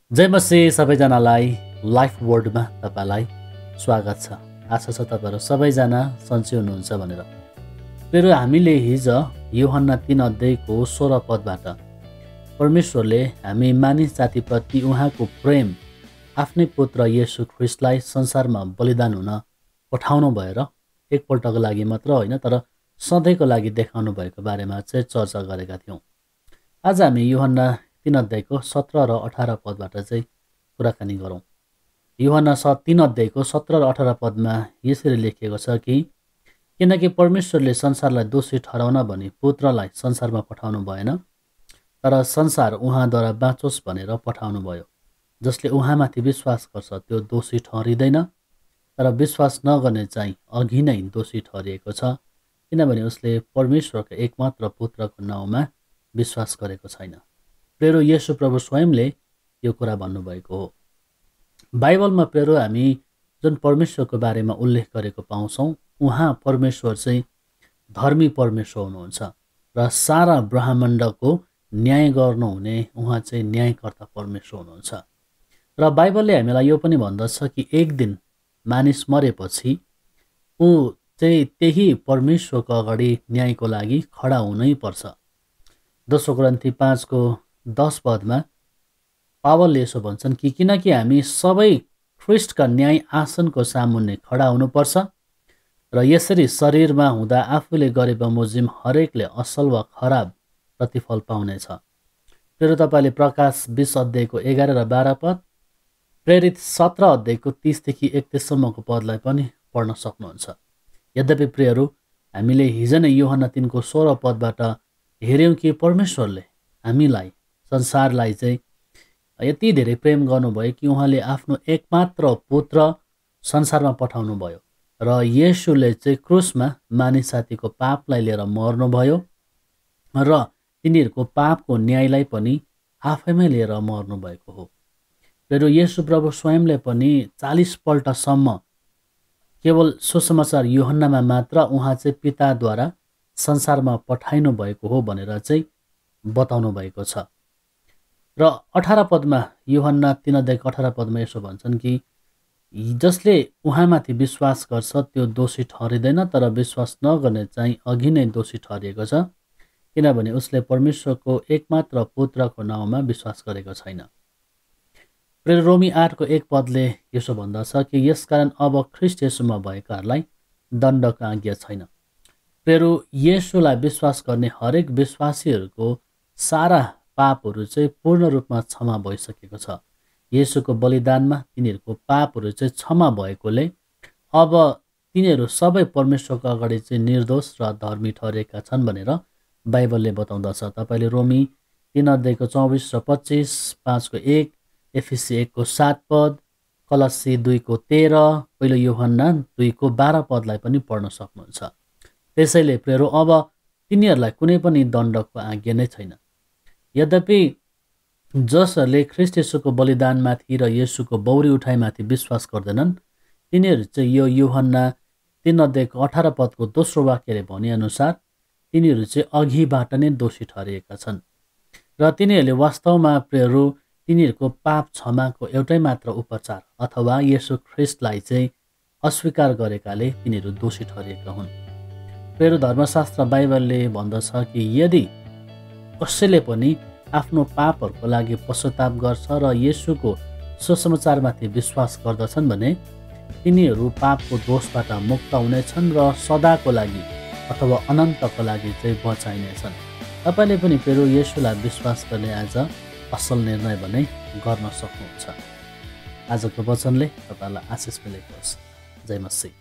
जय मसीह सबैजनालाई लाइफ वर्ल्डमा तपाईलाई स्वागत छ। आशा छ तपाईहरु सबैजना सन्चै हुनुहुन्छ भनेर। फेरि हामीले हिजो यूहन्ना 3 अध्यायको 16 पदबाट परमेश्वरले हामी मानिस जातिप्रति उहाँको प्रेम आफ्नै पुत्र येशू ख्रीष्टलाई संसारमा बलिदान हुन पठाउनु भएर एकपल्टको लागि मात्र होइन तर सधैँको लागि देखाउनु भएको बारेमा चाहिँ चर्चा गरेका थियौं। आज हामी यूहन्ना 3 अध्यायको 17 र 18 पदबाट चाहिँ कुराकानी गरौँ। यूहन्ना 3 अध्यायको 17 र 18 पदमा यसरी लेखिएको छ कि किनकि परमेश्वरले संसारलाई दोषी ठहराउन भनी पुत्रलाई संसारमा पठाउनु भएन, तर संसार उहाँद्वारा बाँचोस् भनेर पठाउनु भयो। जसले उहाँमाथि विश्वास गर्छ त्यो दोषी ठहरिँदैन, तर विश्वास नगर्ने चाहिँ अघि नै दोषी ठहरिएको छ, किनभने उसले परमेश्वरको एकमात्र पुत्रको नाउँमा विश्वास गरेको छैन। प्रेरो येशू प्रभु स्वयंले यो कुरा भन्नुभएको हो। बाइबलमा प्रेरो हामी जुन परमेश्वरको बारेमा उल्लेख गरेको पाउँछौँ, उहाँ परमेश्वर चाहिँ धर्मी परमेश्वर हुनुहुन्छ र सारा ब्रह्माण्डको न्याय गर्नुहुने उहाँ चाहिँ न्यायकर्ता परमेश्वर हुनुहुन्छ। र बाइबलले हामीलाई यो पनि भन्दछ कि एक दिन मानिस मरेपछि ऊ चाहिँ त्यही परमेश्वरको अगाडि न्यायको लागि खडा हुनै पर्छ। दोस्रो कोरिन्थी 5:10 पदमा पावलले यसो भन्छन् कि किनकि हामी सबै ख्रीष्टका न्याय आसनको सामुन्ने खडा हुनुपर्छ र यसरी शरीरमा हुँदा आफूले गरे बमोजिम हरेकले असल वा खराब प्रतिफल पाउनेछ। फेरि तपाईले प्रकाश 20 अध्यायको 11 र 12 पद, प्रेरित 17 अध्यायको 30 देखि 31 सम्मको पदलाई पनि पढ्न सक्नुहुन्छ। यद्यपि प्रियहरू, हामीले हिजो नै यूहन्ना 3 को 16 पदबाट हेर्यौं कि परमेश्वरले हामीलाई संसारलाई चाहिँ यति धेरै प्रेम गर्नुभयो कि उहाँले आफ्नो एकमात्र पुत्र संसारमा पठाउनु भयो र येशूले चाहिँ क्रुसमा मानिस जातिको पापलाई लिएर मर्नुभयो र तिनीहरूको पापको न्यायलाई पनि आफैमै लिएर मर्नु भएको हो। फेरि येशू प्रभु स्वयंले पनि 40 पल्टसम्म केवल सुसमाचार यूहन्नामा मात्र उहाँ चाहिँ पिताद्वारा संसारमा पठाइनु भएको हो भनेर चाहिँ बताउनु भएको छ। र 18 पदमा यूहन्ना 3 अध्यायको 18 पदमा यसो भन्छन् कि जसले उहाँमाथि विश्वास गर्छ त्यो दोषी ठहरिँदैन, तर विश्वास नगर्ने चाहिँ अघि नै दोषी ठहरिएको छ, किनभने उसले परमेश्वरको एकमात्र पुत्रको नाउँमा विश्वास गरेको छैन। रोमी 8 को 1 पदले यसो भन्दछ कि यसकारण अब ख्रीष्ट येशूमा भएकाहरूलाई दण्डको आज्ञा छैन। फेरि येशूलाई विश्वास गर्ने हरेक विश्वासीहरूको सारा पापहरू चाहिँ पूर्ण रूपमा क्षमा भइसकेको छ। येशूको बलिदानमा तिनीहरूको पापहरू चाहिँ क्षमा भएकोले अब तिनीहरू सबै परमेश्वरको अगाडि चाहिँ निर्दोष र धर्मी ठहरेका छन् भनेर बाइबलले बताउँदछ। तपाईले रोमी 3 अध्यायको 24 र 25, 5 को 1, एफिसी 1 को 7 पद, कलस्सी 2 को 13, पहिलो यूहन्ना 2 को 12 पदलाई पनि पढ्न सक्नुहुन्छ। त्यसैले प्रेरो अब तिनीहरूलाई कुनै पनि दण्डको आज्ञा नै छैन। यद्यपि जसहरूले ख्रीष्ट येशूको बलिदानमाथि र येशूको बौरी उठाइमाथि विश्वास गर्दैनन्, तिनीहरू चाहिँ यो यूहन्ना 3 अध्यायको 18 पदको दोस्रो वाक्यले भनेअनुसार तिनीहरू चाहिँ अघिबाट नै दोषी ठहरिएका छन् र तिनीहरूले वास्तवमा प्रेरो तिनीहरूको पाप क्षमाको एउटै मात्र उपचार अथवा येशू ख्रीष्टलाई चाहिँ अस्वीकार गरेकाले तिनीहरू दोषी ठहरिएका हुन्। फेरि धर्मशास्त्र बाइबलले भन्दछ कि यदि कसैले पनि आफ्नो पापहरूको लागि पश्चाताप गर्छ र येशूको सुसमाचारमाथि विश्वास गर्दछन् भने तिनीहरू पापको दोषबाट मुक्त हुनेछन् र सदाको लागि अथवा अनन्तको लागि चाहिँ बचाइनेछन्। तपाईले पनि फेरि येशूलाई विश्वास गर्ने आज असल निर्णय भने गर्न सक्नुहुन्छ। आजको वचनले तपाईलाई आशिष मिलेको होस्। जय मसीह।